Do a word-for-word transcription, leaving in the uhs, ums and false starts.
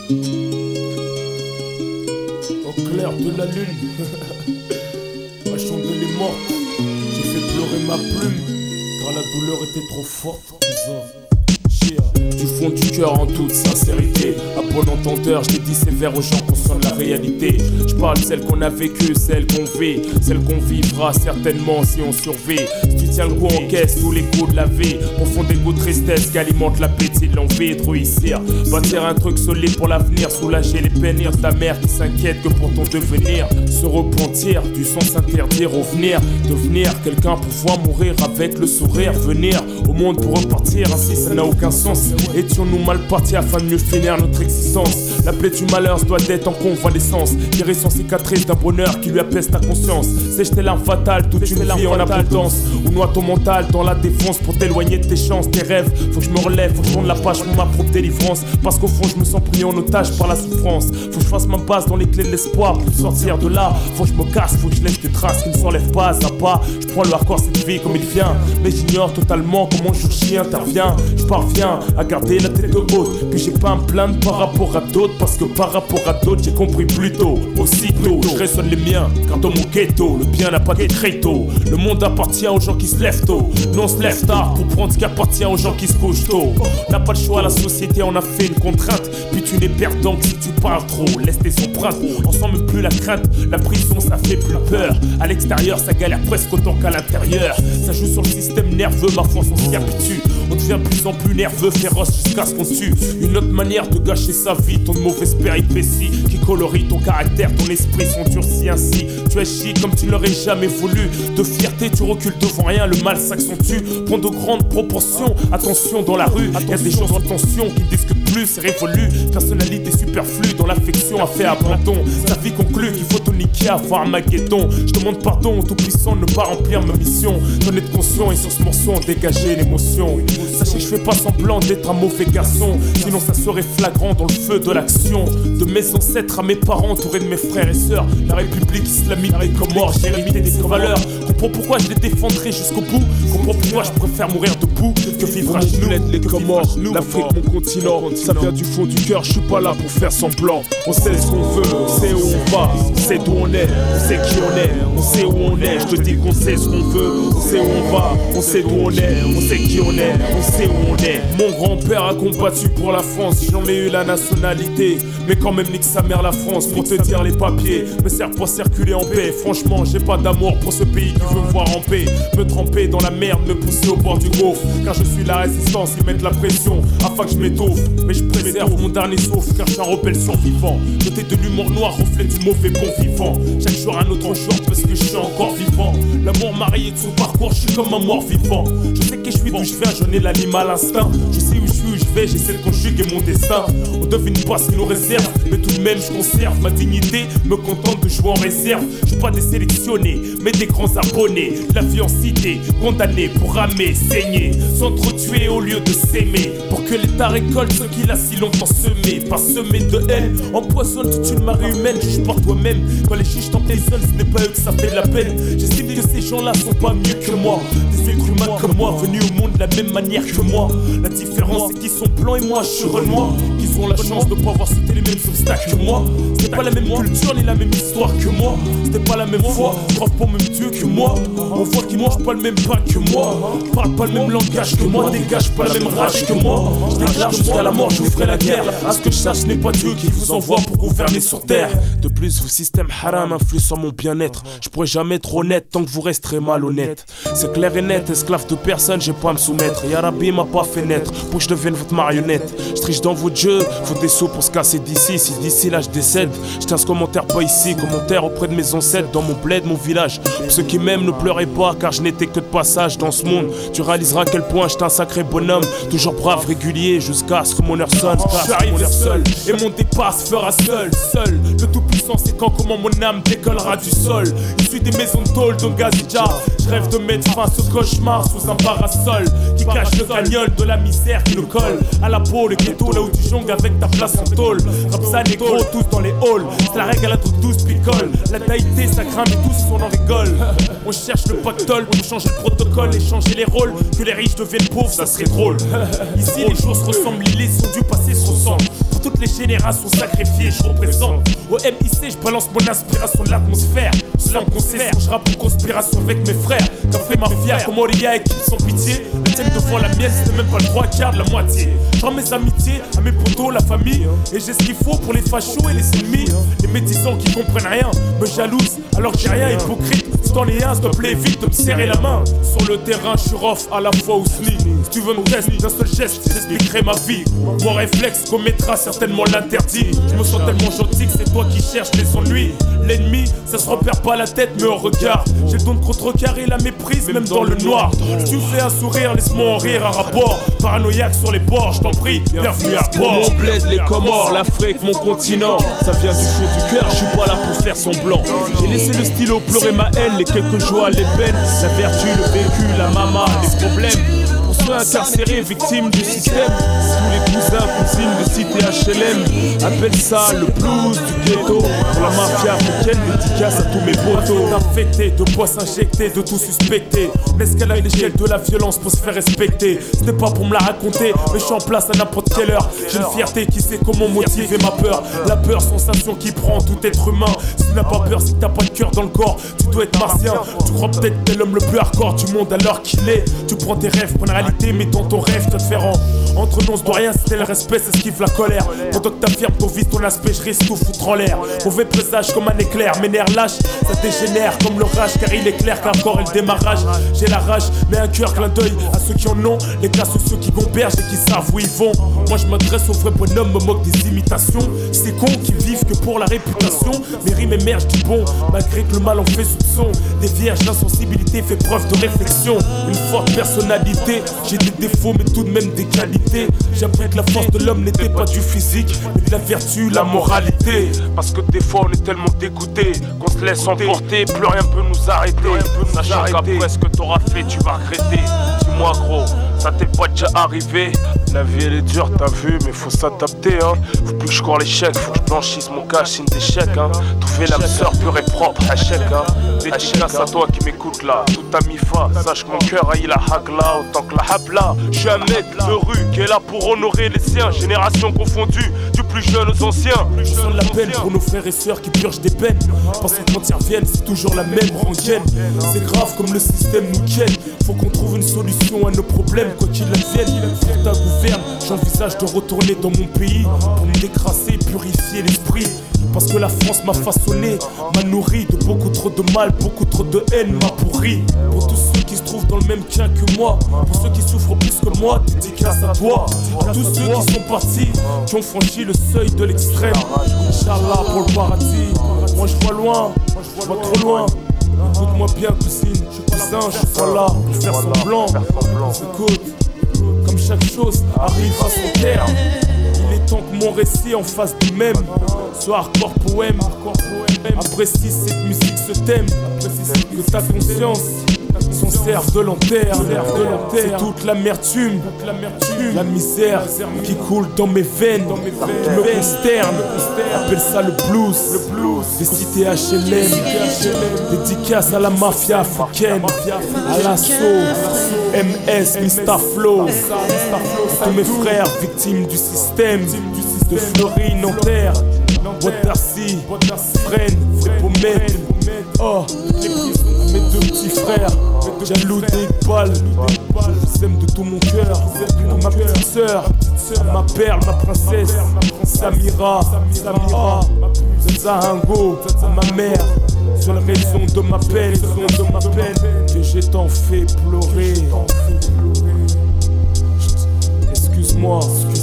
Au clair de la lune, ma chandelle est morte. J'ai fait pleurer ma plume, car la douleur était trop forte. Du fond du cœur en toute sincérité, à bon entendeur, je t'ai dit sévère aux gens conscients de la réalité. Je parle de celle qu'on a vécue, celle qu'on vit, celle qu'on vivra certainement si on survit. Si tu tiens le coup en caisse, tous les coups de la vie, au fond des goûts de tristesse qui alimentent l'appétit de l'envie de réussir. Bâtir un truc solide pour l'avenir, soulager les peines de ta mère qui s'inquiète que pour ton devenir. Se repentir, du sens interdire, revenir, devenir quelqu'un, pouvoir mourir avec le sourire. Venir au monde pour repartir, ainsi ça n'a aucun sens. Étions-nous mal partis afin de mieux finir notre existence. La plaie du malheur se doit d'être en convalescence. Guérir sans cicatrice d'un bonheur qui lui apaise ta conscience. Sèche tes larmes fatales, toute une vie en abondance. Ou noie ton mental dans la défense pour t'éloigner de tes chances, tes rêves. Faut que je me relève, faut que je tourne la page pour ma propre délivrance. Parce qu'au fond je me sens pris en otage par la souffrance. Faut que je fasse ma base dans les clés de l'espoir pour sortir de là. Faut que je me casse, faut que je laisse des traces qui ne s'enlèvent pas à pas. Je prends le hardcore cette vie comme il vient, mais j'ignore totalement comment le jour J intervient. Je parviens à garder la tête haute, puis j'ai pas à me plaindre par rapport à d'autres. Parce que par rapport à d'autres j'ai compris plus tôt. Aussitôt je résonne les miens, car dans mon ghetto le bien n'a pas de créteau. Le monde appartient aux gens qui se lèvent tôt. Nous on se lève tard pour prendre ce qui appartient aux gens qui se couchent tôt. On n'a pas le choix, la société en a fait une contrainte. Puis tu n'es perdant que si tu parles trop. Laisse tes empreintes, on sent même plus la crainte. La prison ça fait plus peur. À l'extérieur ça galère presque autant qu'à l'intérieur. Ça joue sur le système nerveux, ma force on s'y habitue. On devient de plus en plus nerveux, féroce jusqu'à ce qu'on tue. Une autre manière de gâcher sa vie, ton mauvaise péripétie qui colorie ton caractère, ton esprit s'endurcit ainsi. Tu es chic comme tu ne l'aurais jamais voulu. De fierté tu recules devant rien, le mal s'accentue. Prends de grandes proportions, attention dans la rue. Y'a des gens en tension qui discutent plus, c'est révolu. Personnalité superflue dans l'affection a fait abandon. Sa vie conclut qu'il faut tout niquer avant Armageddon. Je demande pardon au tout-puissant de ne pas remplir ma mission. D'en être conscient et sur ce morceau dégager l'émotion. Sachez que je fais pas semblant d'être un mauvais garçon, sinon ça serait flagrant dans le feu de l'action. De mes ancêtres à mes parents, entouré de mes frères et sœurs, la République islamique des Comores, j'ai hérité des valeurs. Comprends pourquoi je les défendrai jusqu'au bout. Comprends pourquoi je préfère mourir debout que vivre à genoux. Les Comores, l'Afrique mon continent, ça vient du fond du cœur, je suis pas là pour faire semblant. On sait ce qu'on veut, on sait où on va, on sait d'où on est, on sait qui on est, on sait où on est. Je te dis qu'on sait ce qu'on veut, on sait où on va, on sait d'où on est, on sait qui on est, on sait où on est. Mon grand-père a combattu pour la France, j'en ai eu la nationalité, mais quand même nique sa mère la France. Pour te dire les papiers me servent pour circuler en paix. Franchement j'ai pas d'amour pour ce pays qui veut me voir en paix. Me tremper dans la merde, me pousser au bord du gouffre, car je suis la résistance, ils mettent la pression afin que je m'étouffe. Mais je préserve mon dernier souffle, car je suis un rebelle survivant. Doté de l'humour noir, reflet du mauvais bon vivant. Chaque jour un autre jour parce que je suis encore vivant. L'amour marié de son parcours, je suis comme un mort vivant. Je sais que je suis d'où je viens, j'en ai l'animal instinct. Je sais où je suis, où je vais, j'essaie de conjuguer mon destin. On devine pas ce qu'il nous réserve, mais tout de même je conserve ma dignité, me contente de jouer en réserve. Je suis pas des sélectionnés, mais des grands abonnés. La vie en cité, condamnés pour ramer, saigner, s'entretuer au lieu de s'aimer. Pour que l'État récolte ce qu'il a si longtemps semé. Pas semé de haine, empoisonne toute une marée humaine. Juge par toi-même, quand les juges t'emprisonnent, ce n'est pas eux que ça fait de la peine. J'estime que ces gens-là sont pas mieux que moi. Des êtres humains comme moi, venus au monde de la même manière que moi. La différence c'est qu'ils sont blancs et moi je suis renois. Qu'ils ont la chance de pas avoir sauté les mêmes obstacles que moi. C'était pas la même culture ni la même histoire que moi. C'était pas la même foi, croient pas au même Dieu que moi. On voit qu'ils mangent pas le même pain que moi, parlent pas le même langage que moi, dégagent pas la même rage que moi. Je déclare jusqu'à la mort, je vous ferai la guerre. À ce que je sache, ce n'est pas Dieu qui vous envoie pour gouverner sur terre. De plus, vos systèmes haram influent sur mon bien-être. Je pourrais jamais être honnête tant que vous resterez malhonnête. C'est clair et net, esclave de personne, j'ai pas à me soumettre. Ya Rabbi m'a pas fait naître pour que je devienne votre marionnette. Je triche dans votre jeu, faut des sous pour se casser d'ici. Si d'ici là je décède, je tiens ce commentaire pas ici. Commentaire auprès de mes ancêtres, dans mon bled, mon village. Pour ceux qui m'aiment, ne pleurez pas, car je n'étais que de passage dans ce monde. Tu réaliseras à quel point j'étais un sacré bonhomme, toujours brave, régulier, jusqu'à ce que mon heure sonne. Je suis arrivé seul, et mon départ se fera seul. Seul, le tout puissant c'est quand comment mon âme décollera du sol. Issu des maisons de tôle de Gazija, je rêve de mettre fin à ce cauchemar sous un parasol qui cache le cagnol de la misère qui nous colle à la peau, le ghetto là où tu jongles avec ta place en tôle. Rapsa négro, tous dans les halls, c'est la règle à la toute douce picole. La taïté ça craint mais tous on en rigole. On cherche le pactole pour changer le protocole et changer les rôles. Que les riches deviennent pauvres, ça serait drôle. Ici les jours se ressemblent, les leçons du passé se ressemblent. toutes les générations sacrifiées, je représente. Au M I C, je balance mon inspiration de l'atmosphère. Sans concession, je rappe en conspiration avec mes frères. Café Mafia, comme Moria équipe sans pitié. La tienne devant la mienne, c'était même pas le trois quarts de la moitié. Je rends mes amitiés à mes potos, la famille. Et j'ai ce qu'il faut pour les fachos et les ennemis. Les médisants qui comprennent rien me jalousent alors que j'ai rien, hypocrite. Si t'en es un, s'il te plaît, évite de me serrer la main. Sur le terrain, je suis rough à la fois au sli. Si tu veux me tester d'un seul geste, j'expliquerai ma vie. Mon réflexe commettra certainement l'interdit. Je me sens tellement gentil que c'est toi qui cherches les ennuis. L'ennemi, ça se repère pas la tête mais au regard. J'ai le don de contrecarrer la méprise même dans le noir. Si tu me fais un sourire, laisse-moi en rire un rapport. Paranoïaque sur les bords, je t'en prie, bienvenue à bord. Mon bled, les Comores, l'Afrique, mon continent. Ça vient du fond du cœur, je suis pas là pour faire semblant. J'ai laissé le stylo pleurer ma haine, les quelques joies, les peines. La vertu, le vécu, la maman, les problèmes. Pour ceux incarcérés, victimes du système. Tous les cousins, cousines de cité H L M appellent ça le blues du ghetto. Pour la mafia africaine, dédicace à tous mes potos. Infecté, de poids s'injecter, de tout suspecter. On escalade l'échelle de la violence pour se faire respecter. Ce n'est pas pour me la raconter, mais je suis en place à n'importe quelle heure. J'ai une fierté qui sait comment motiver ma peur. La peur, sensation qui prend tout être humain. Si tu n'as pas peur, c'est que t'as pas de cœur dans le corps. Tu dois être martien. Tu crois peut-être que t'es l'homme le plus hardcore du monde alors qu'il est. Tu prends tes rêves pour une réalité, mais dans ton rêve, tu vas te faire en. Entre nous, on se doit rien, c'était le respect, c'est esquive la colère. Pendant que t'affirmes ton vice, ton aspect, je risque tout foutre en l'air. Mauvais présage comme un éclair, mes nerfs lâches, ça dégénère comme l'orage, car il est clair qu'un corps est le démarrage. J'ai la rage, mais un cœur clin d'œil à ceux qui en ont, les classes ceux qui gombergent et qui savent où ils vont. Moi je m'adresse aux vrais bonhommes, me moque des imitations. Ces cons qui vivent que pour la réputation, mes rimes émergent du bon, malgré que le mal en fait soupçon. Des vierges, l'insensibilité fait preuve de réflexion. Une forte personnalité, j'ai des défauts mais tout de même des qualités. J'ai appris que la force de l'homme n'était pas du physique, mais de la vertu, la moralité. Parce que des fois on est tellement dégoûté qu'on se laisse emporter, plus rien peut nous arrêter. Sachant qu'après ce que t'auras fait, tu vas regretter. Dis-moi gros, ça t'est pas déjà arrivé? La vie elle est dure, t'as vu, mais faut s'adapter hein. Faut plus que je cours l'échec, faut que je blanchisse mon cash, signe d'échec hein. Trouver l'âme sœur pure et propre, échec hein. Dédicace à toi qui m'écoute là, tout à mi-fa. Sache que mon cœur a eu la hagla autant que la habla. Je suis un mec de rue qui est là pour honorer les siens. Génération confondue, du plus jeune aux anciens. Je sens la peine pour nos frères et sœurs qui purgent des peines. Parce que quand ils reviennent, c'est toujours la même rengaine. C'est grave comme le système nous ken. Faut qu'on trouve une solution à nos problèmes, quoi qu'il advienne. Pour ta gouverne, j'envisage de retourner dans mon pays pour me décrasser, purifier l'esprit. Parce que la France m'a façonné, m'a nourri de beaucoup trop de mal, beaucoup trop de haine m'a pourri. Pour tous ceux qui se trouvent dans le même cas que moi, pour ceux qui souffrent plus que moi, dédicace à toi. À tous ceux qui sont partis, qui ont franchi le seuil de l'extrême. Inch'Allah pour le paradis. Moi je vois loin, je vois trop loin. Écoute-moi bien cousine, cousin, je suis pas là pour faire semblant. Écoute, comme chaque chose arrive à son terme, il est temps que mon récit en fasse de même. Ce hardcore poème, apprécie cette musique, ce thème. Que ta conscience s'en serve de lanterne. C'est toute l'amertume, la misère qui coule dans mes veines, qui me consterne. Appelle ça le blues, des cités H L M. Dédicace à la mafia africaine, à l'assaut, M S, Mister Flow. Tous mes frères victimes du système, de Fleury, Nanterre, Bois de Bercy, Fresnes, Frépomède. Oh, mes deux petits frères, jaloux d'Iqbal. Je vous aime de tout mon cœur. Ma petite sœur, ma perle, ma princesse, Samira, Samira, Zahango, ma mère. Seule raison de ma peine, raison de ma peine, que j'ai tant fait pleurer. Excuse-moi.